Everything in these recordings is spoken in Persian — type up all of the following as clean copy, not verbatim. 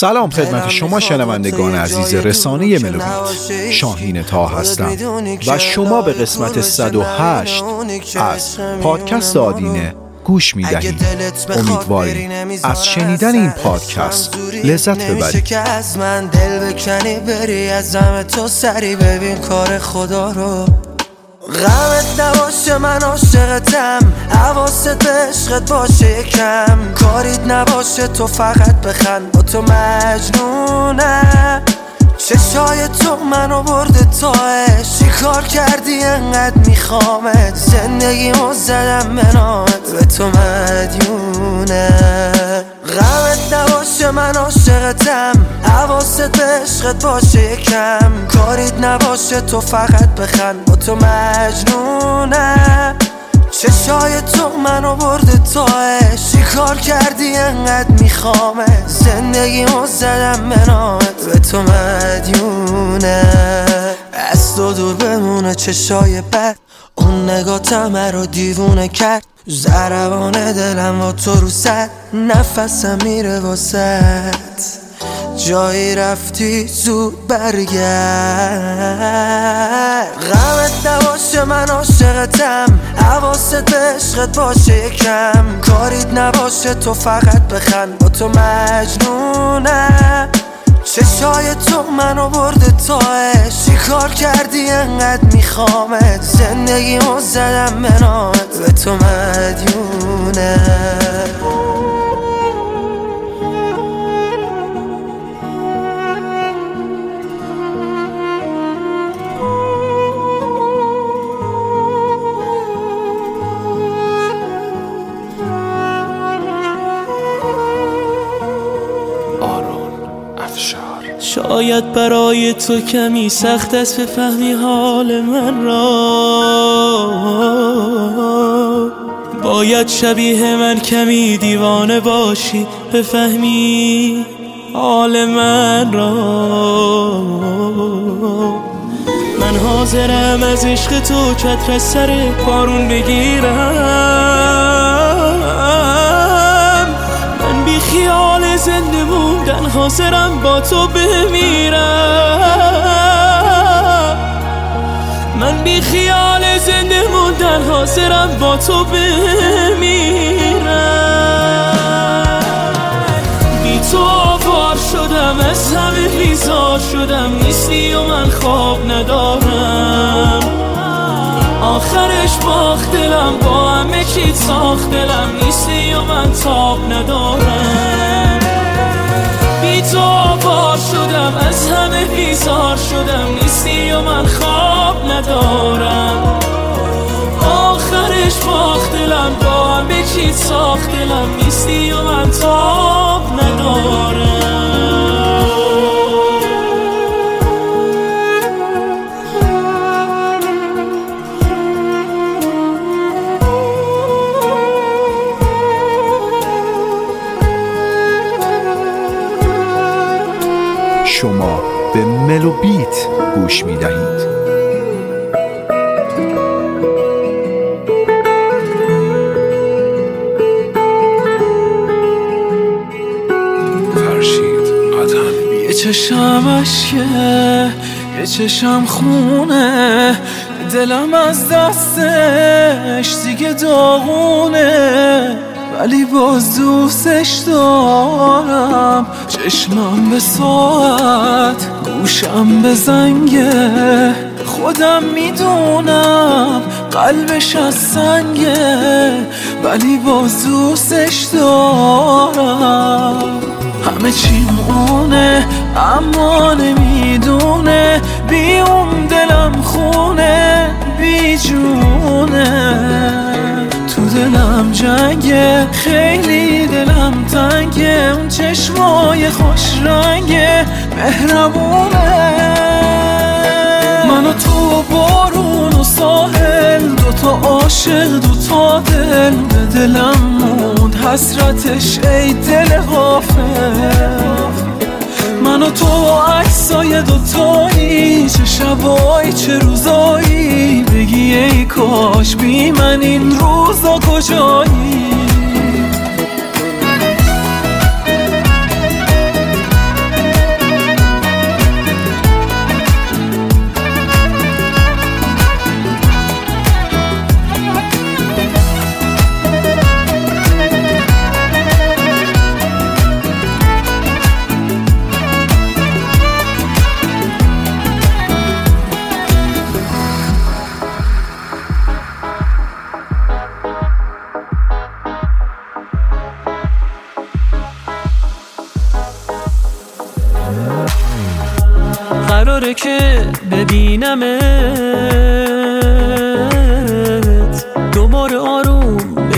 سلام خدمت شما شنوندگان عزیز رسانه ملوبیت. شاهین طه هستم و شما به قسمت 108 از پادکست آدینه گوش می‌دهید. امیدواریم از شنیدن این پادکست لذت ببرید. که از من دل بکنی بری از غم تو سری ببین کار خدا رو. غمت نباشه من عاشقتم، حواست به عشقت باشه یکم، کاریت نباشه تو فقط بخند با تو مجنونم. چشای تو منو برده تاش، چی کار کردی انقدر میخوامت، زندگیمو زدم به نامت به تو مدیونم. غمت نباشه من عاشقتم، حواست به عشقت باشه یکم، کاریت نباشه تو فقط بخند با تو مجنونم. چشای تو منو برده تاش، چی کار کردی انقدر میخوامت، زندگیمو زدم به نامت به تو مدیونم. از تو دور بمونه چشای بد، اون نگاتم رو دیوونه کرد، ضربان دلم و تو رو سد، نفسم میره واسد، جایی رفتی زود برگرد. غمت نباشه من عاشقتم، حواست به عشقت باشه یکم، کاریت نباشه تو فقط بخند با تو مجنونم. چشای تو منو برده تاش، چی کار کردی انقدر میخوامت، زندگیمو زدم به نامت به تو مدیونم. شاید برای تو کمی سخت است بفهمی حال من را، باید شبیه من کمی دیوانه باشی بفهمی حال من را. من حاضرم از عشق تو چتر از سر بارون بگیرم، من بی خیال زنده موندن حاضرم با تو بمیرم، من بی خیال زنده موندن حاضرم با تو بمیرم. بی تو آوار شدم از همه بیزار شدم، نیستی و من خواب ندارم، آخرش باخت دلم با همه چیت ساخت دلم، نیستی و من تاب ندارم. بی تو آوار شدم از همه بیزار شدم، نیستی و من خواب ندارم، آخرش باخت دلم با همه چیت ساخت دلم، نیستی و من تاب ندارم. شما به ملوبیت گوش می دهید. فرشید آدم. یه چشم اشکه، یه چشم خونه، دلم از دستش دیگه داغونه، ولی باز دوستش دارم. چشمم به ساعت، گوشم به زنگه، خودم میدونم قلبش از سنگه، ولی باز دوستش دارم. همه چیم اونه اما نمیدونه، بی اون دلم خونه بی جونه، تو دلم جنگه خیلی دلم تنگه، اون چشمای خوش رنگه مهربونه. من و تو بارون و ساحل، دوتا عاشق دوتا دل، به دلم موند حسرتش ای دل غافل. من و تو عکسای دوتایی، چه شبایی چه روزایی، بگی ای کاش بی من این روزا کجایی. قراره که ببینمت دوباره آروم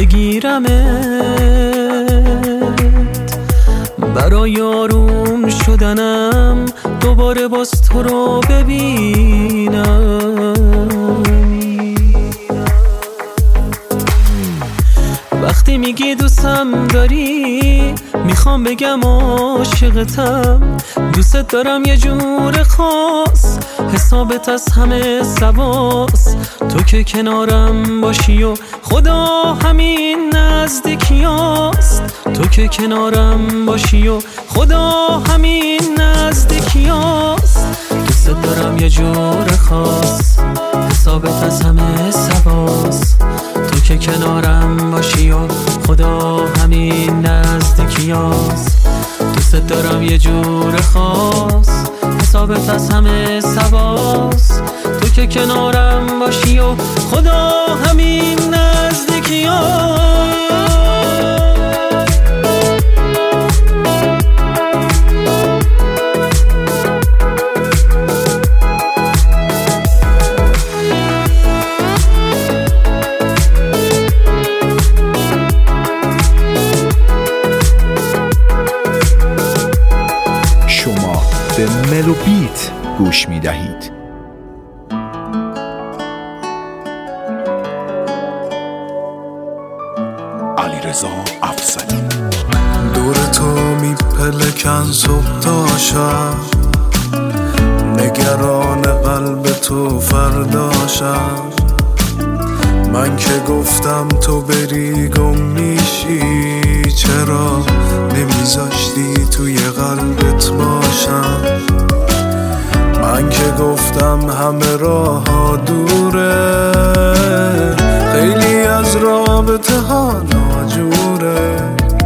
بگیرمت، برای آروم شدنم دوباره باز تو رو ببینم. وقتی میگی دوستم داری میخوام بگم عاشقتم، دوست دارم یه جور خاص، حسابت از همه سواس. تو که کنارم باشی و خدا همین نزدیکیاست، تو که کنارم باشی و خدا همین نزدیکیاست. دوست دارم یه جور خاص، حسابت از همه سواس. تو که کنارم باشی و خدا همین نزدیکیاست. دوست دارم یه جور خاص، حسابت از همه سواس. تو که کنارم باشی و خدا همین نزدیکیاست. به ملو بیت گوش می دهید. علیرضا افضلی. دور تو می پلکن صبح تا شب، نگران قلب تو فردا شب. من که گفتم تو بری گم میشی، چرا نمیذاشتی توی قلبت باشم؟ من که گفتم همه راه ها دوره، خیلی از رابطه ها ناجوره.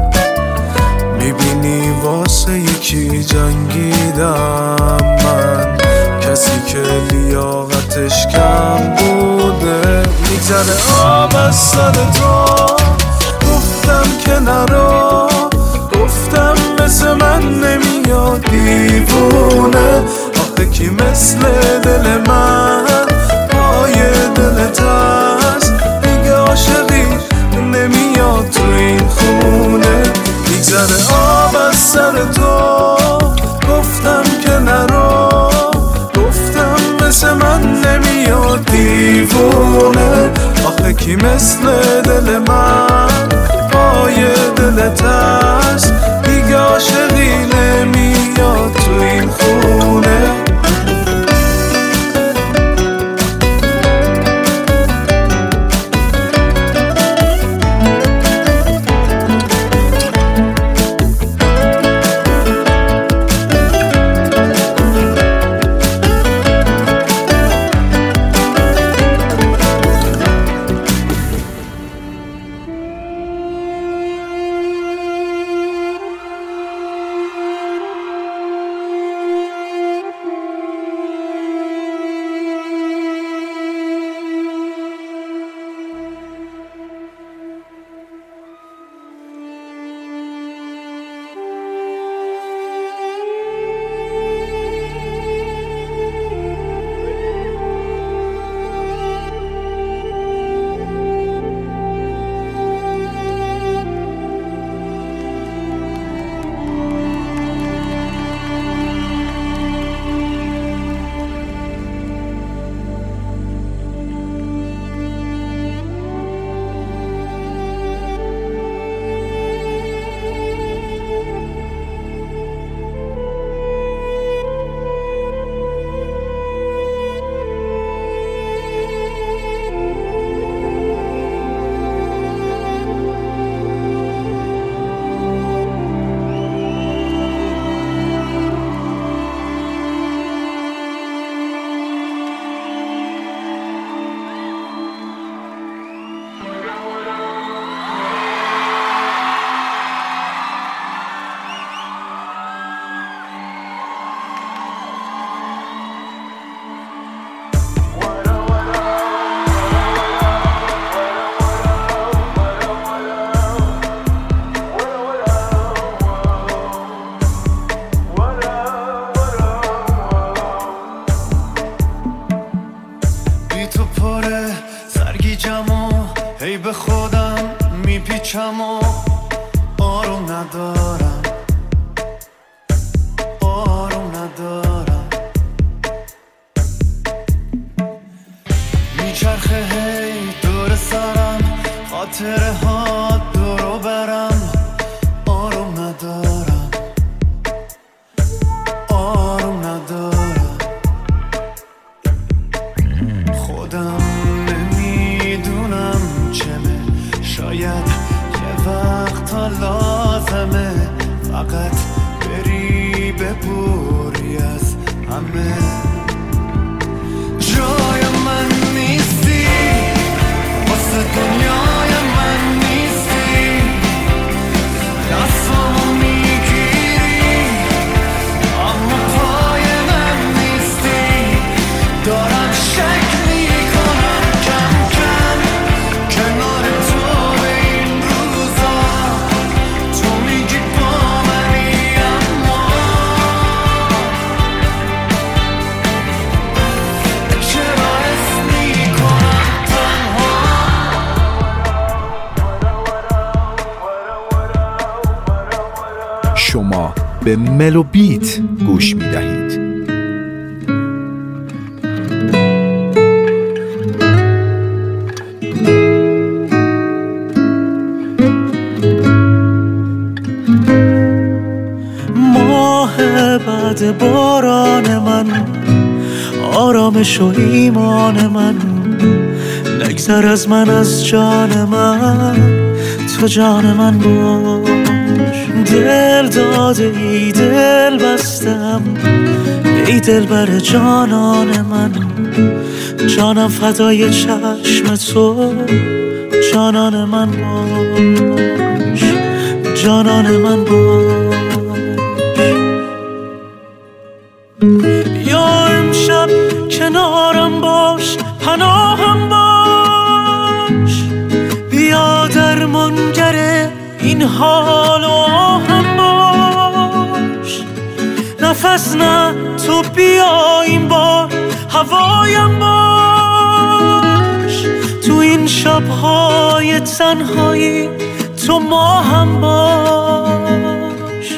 میبینی واسه یکی جنگیدم من، کسی که لیاقتش کم بوده. میگذره آب از سر تو، گفتم که نرو، گفتم مثل من نمیاد دیوونه. آخه کی مثل دل من پای دلت هست، دیگه عاشقی نمیاد تو این خونه. میگذره آب از سر تو، گفتم که نرو، گفتم مثل من نمیاد دیوونه. آخه کی مثل دل من پای دلت هست، دیگه عاشقی نمیاد تو این خونه. به خودم میپیچم و آروم ندارم، آروم ندارم. میچرخه هی دور سرم، خاطره ها دورو برم، آروم ندارم، آروم ندارم. خودم نمیدونم چمه، شاید یه وقتا لازمه فقط بری ببوری از همه. جای من نیستی، واسه دنیای من نیستی، دستامو میگیری اما پای من نیستی. دارم شک میکنم کم کم کنار تو به این روزا، تو میگی با منی اما چرا حس میکنم تنها. شما به ملو بیت گوش می دهید. ماه بعد باران من، آرامش و ایمان من، نگذر از من، از جان من، تو جان من باش. دل داده ای دل بستم، ای دل بر جانان من، جانم فدای چشم تو، جانان من باش، جانان من باش. یا امشب کنارم باش، پناهم باش، بیا درمانگر این حال و آهم باش. نفس نه تو بیا این بار هوایم باش، تو این شب‌های تنهایی تو ماهم باش.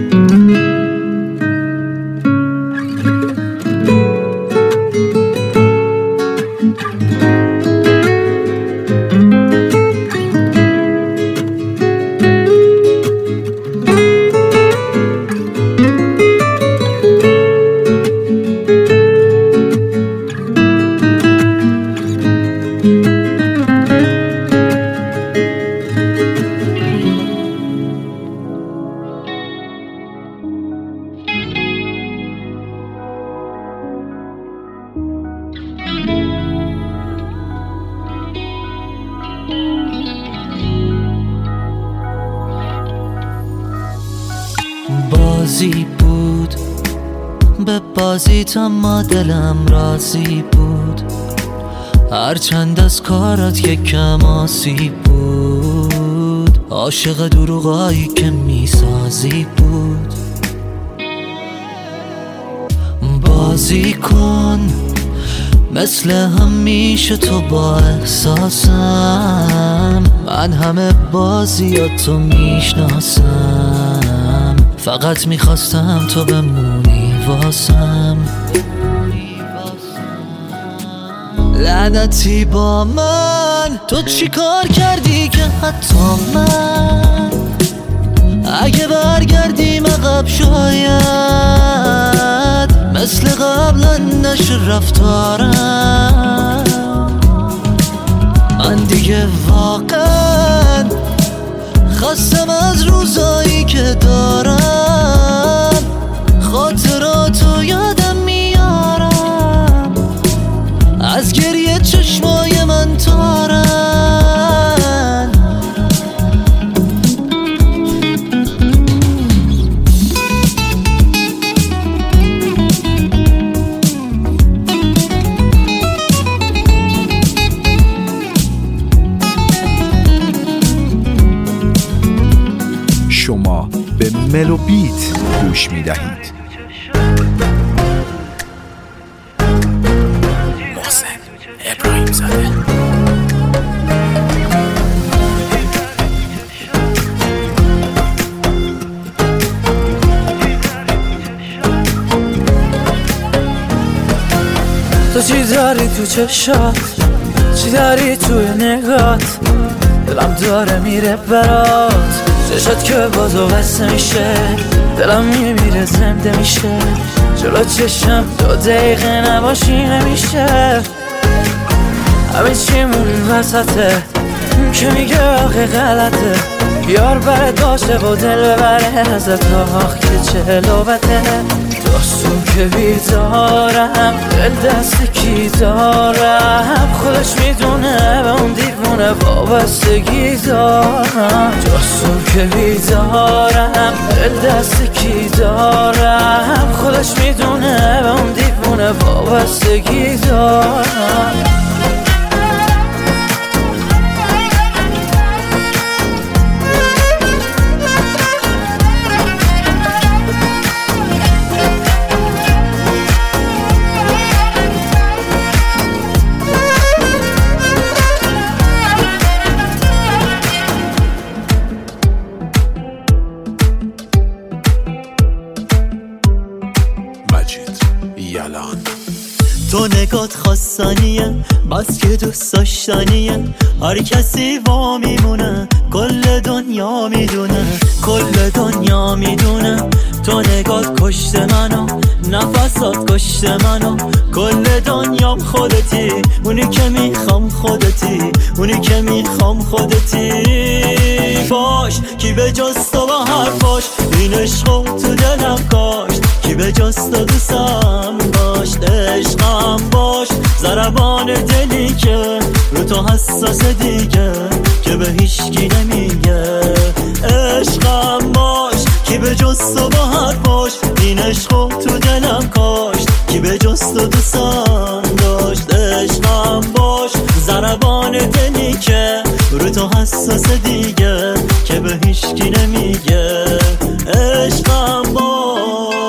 بازی بود به بازیت، اما دلم راضی بود، هرچند از کارات یک کم آسیب بود، عاشق دروغایی که میسازی بود. بازی کن مثل همیشه تو با احساسم، من همه بازیاتو میشناسم، فقط میخواستم تو بمونی واسم. لعنتی با من، تو چی کار کردی که حتی من اگه برگردیم عقب شاید مثل قبلا نشه رفتارم. من دیگه واقعا خستم از روزایی که دارم، خاطراتو یادم میارم، از گریه چشمای من تارن. شما به ملو بیت گوش می دهید. محسن ابراهیم زاده. تو چی داری تو چشات، چی داری توی نگات، دلم داره میره برات، چشات که بازو بسته میشه، دلم میمیره زنده میشه، جلو چشم 2 دقیقه نباشی نمیشه. همه چیمون وسطه که میگه آخه غلطه، بیار بره داشته و دل ببره ازت، آخ که چه لوبته. داستون که بیدارم، دل دست کی دارم، خودش میدونه به اون دیوونه وابستگی دارم. داستون که بیدارم، دل دست کی دارم، خودش میدونه به اون دیوونه وابستگی دارم. تو نگات خواستنیه، بس که دوست داشتنیه، هر کسی وا میمونه، کل دنیا میدونه، کل دنیا میدونه. تو نگات کشت منو، نفسات کشت منو، کل دنیام خودتی، اونی که میخوام خودتی، اونی که میخوام خودتی. باش کی به جز تو با حرفاش، این عشقو تو دلم کاشت، کی به جز تو دوستم داشت، عشقم باش. ضربان دلی که رو تو حساس دیگه، که به هیچکی نمیگه، عشقم باش. کی به جز تو با حرفاش، این عشقو تو دلم کاشت، کی به جز تو دوستم داشت، عشقم باش. ضربان دلی که رو تو حساس دیگه، که به هیچکی نمیگه، عشقم باش.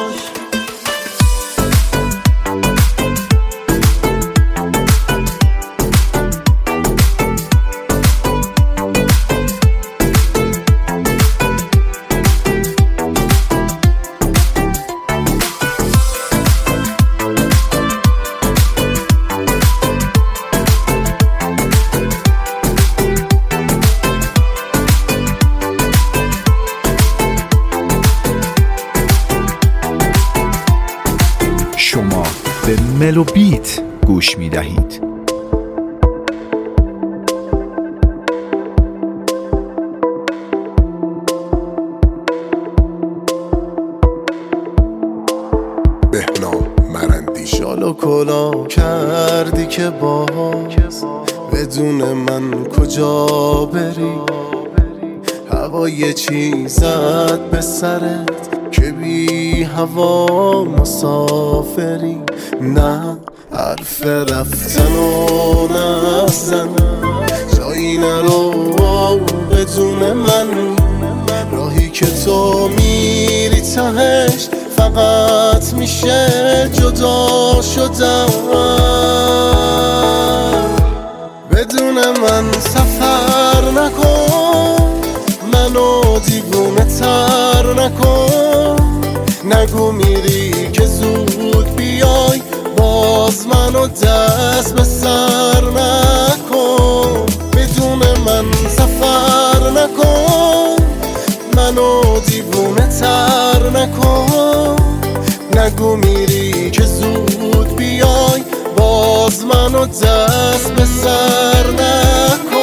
شما به ملو بیت گوش می دهید. بهنام مرندی. شالو کلا کردی که با بدون من کجا بری، هوای چیزت به سرت که بی هوا مسافری. نه حرف رفتن و نزن، جایی نرو بدون من، راهی که تو میری تهش فقط میشه جدا شدن. بدون من سفر نکن، منو دیوونه تر نکن، نگو میری که زود بیای، باز منو دست به سر نکن. بدون من سفر نکن، منو دیوونه تر نکن، نگو میری که زود بیای، باز منو دست به سر نکن.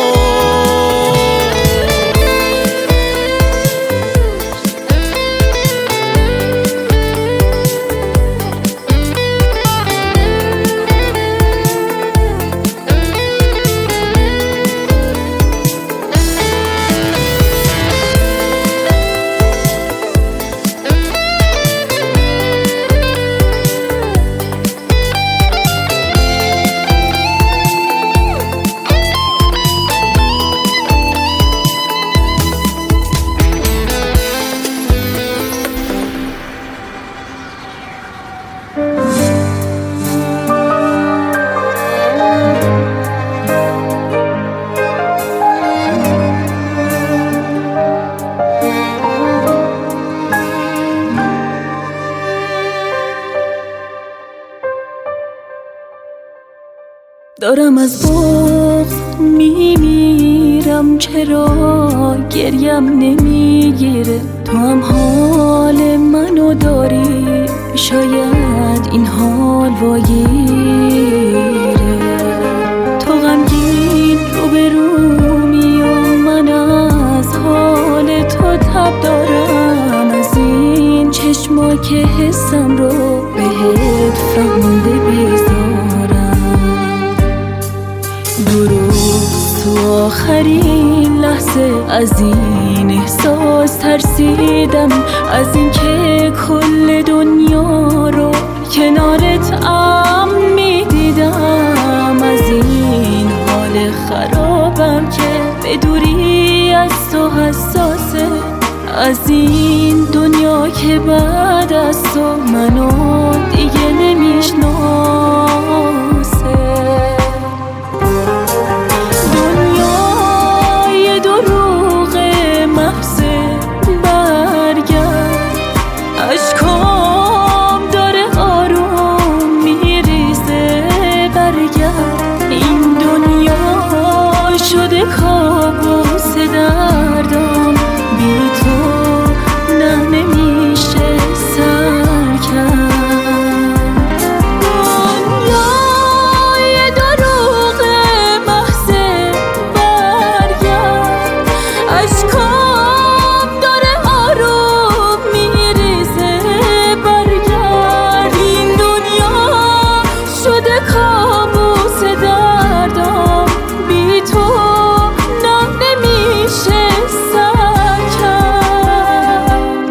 دارم از بغض میمیرم، چرا گریم نمیگیره؟ تو هم حال منو داری، شاید این حال واگیره. تو غمگین رو به رومی و من از حال تو تب دارم، از این چشما که حسم رو بهت فهمونده بیزارم. درست تو آخرین لحظه از این احساس ترسیدم، از این که کل دنیا رو کنارت میدیدم، از این حال خرابم که به دوری از تو حساسه، از این دنیا که بعد از تو منو دیگه نمیشناسه. دنیای دروغ محضه، برگرد، اشکام داره آروم میریزه، برگرد. این دنیا شده کابوس دردم، بی تو نه نمیشه سر کرد. دنیای دروغ محضه، برگرد، اشکام داره آروم میریزه، برگرد. این دنیا شده کابوس دردم، بی تو نه نمیشه سر کرد.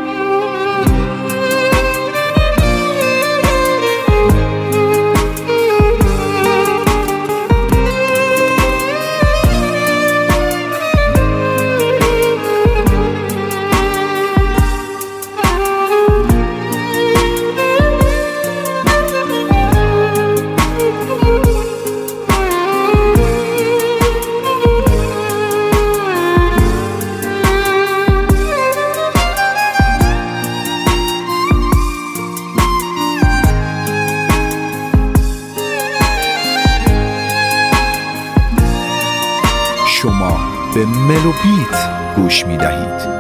شما به ملو بیت گوش می دهید.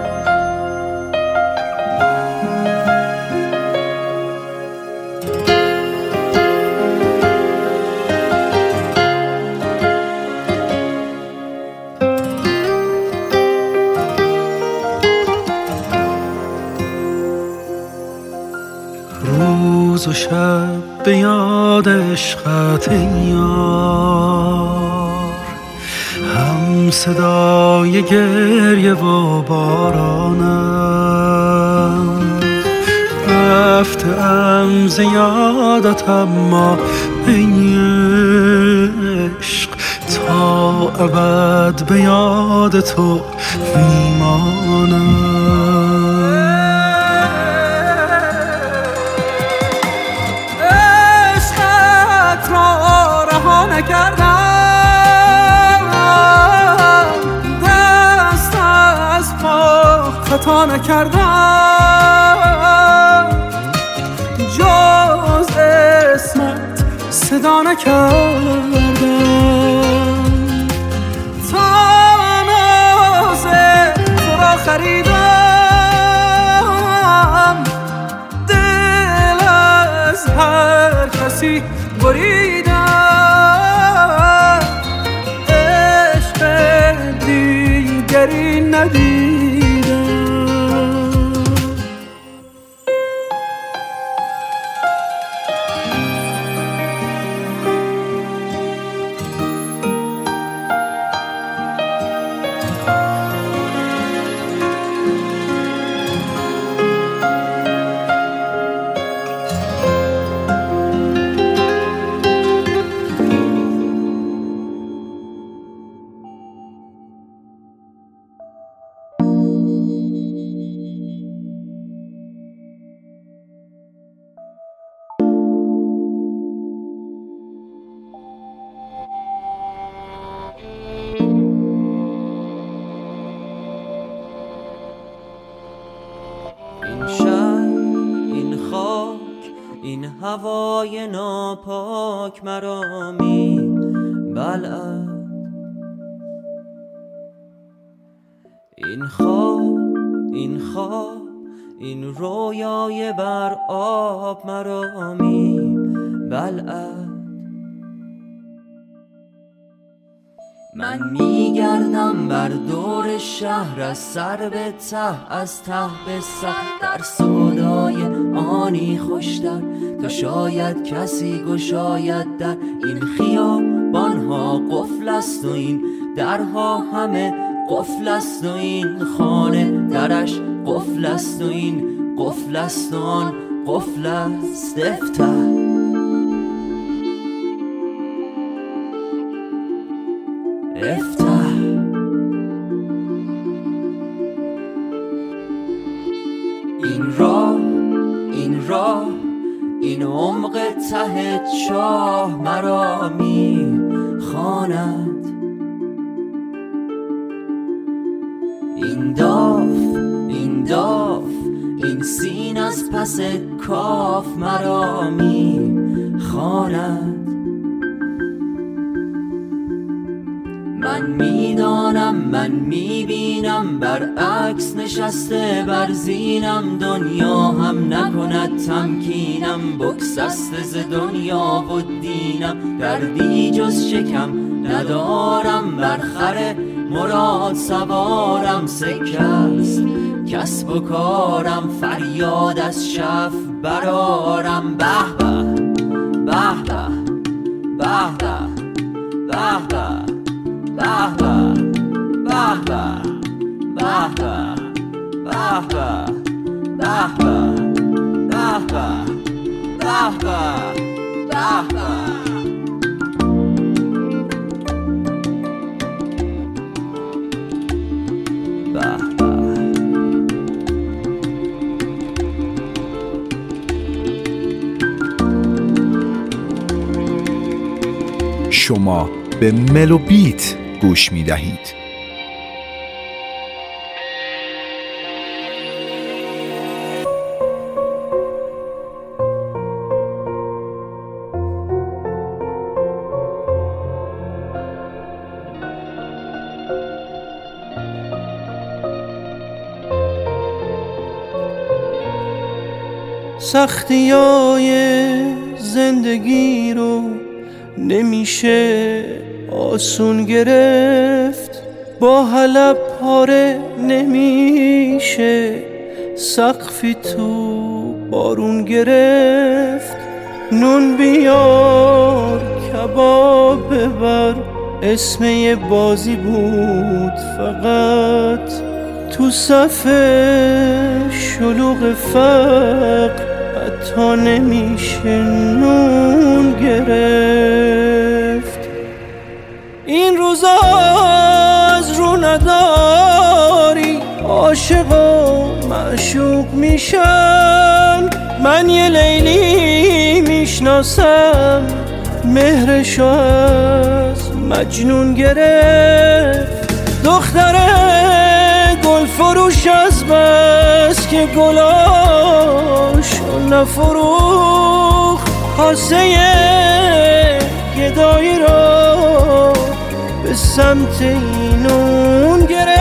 روز و شب به یاد عشقت یار، هم صدای گریه و بارانم، رفتم ز یادت اما ای عشق تا ابد به یاد تو میمانم. عشقت را رها نکردم، دست از پا خطا نکردم، جز اسمت صدا نکردم، تا ناز تو را خریدم، دل از هر کسی بریدم، عشق دیگری ندیدم. این هوای ناپاک مرا می بلعد. این خواب این رویای بر آب مرا می بلعد. من میگردم بر دور شهر از سر به ته، از ته به سر، در سودای آنی خوشتر تا شاید کسی گشاید در. این خیابانها قفل است و این درها همه قفل است و این خانه درش قفل است و این قفل است و آن قفل است. افتح افتح. این راه این عمق ته چاه مرا می خواند. این داف این سین از پس کاف مرا می خواند. من میدانم من میبینم برعکس نشسته بر زینم. دنیا هم نکند تمکینم، بگسسته ز دنیا و دینم. دردی جز شکم ندارم، بر خر مراد سوارم. سکه است کسب و کارم، فریاد از شف برارم. به به به به به شما به ملو بیت گوش می دهید. سختیای زندگی رو نمیشه آسون گرفت، با حلب پاره نمیشه سقفی تو بارون گرفت. نون بیار کباب ببر، اسم یه بازی بود فقط تو صف شلوغ فقر حتی نمیشه نون گرفت. این روزا از رو نداری عاشق و معشوق میشن. من یه لیلی میشناسم مهرشو از مجنون گرفت. دختره گل فروش از بس که گلاشو نفروخت، کاسه گدایی را به سمت اینون گرفت.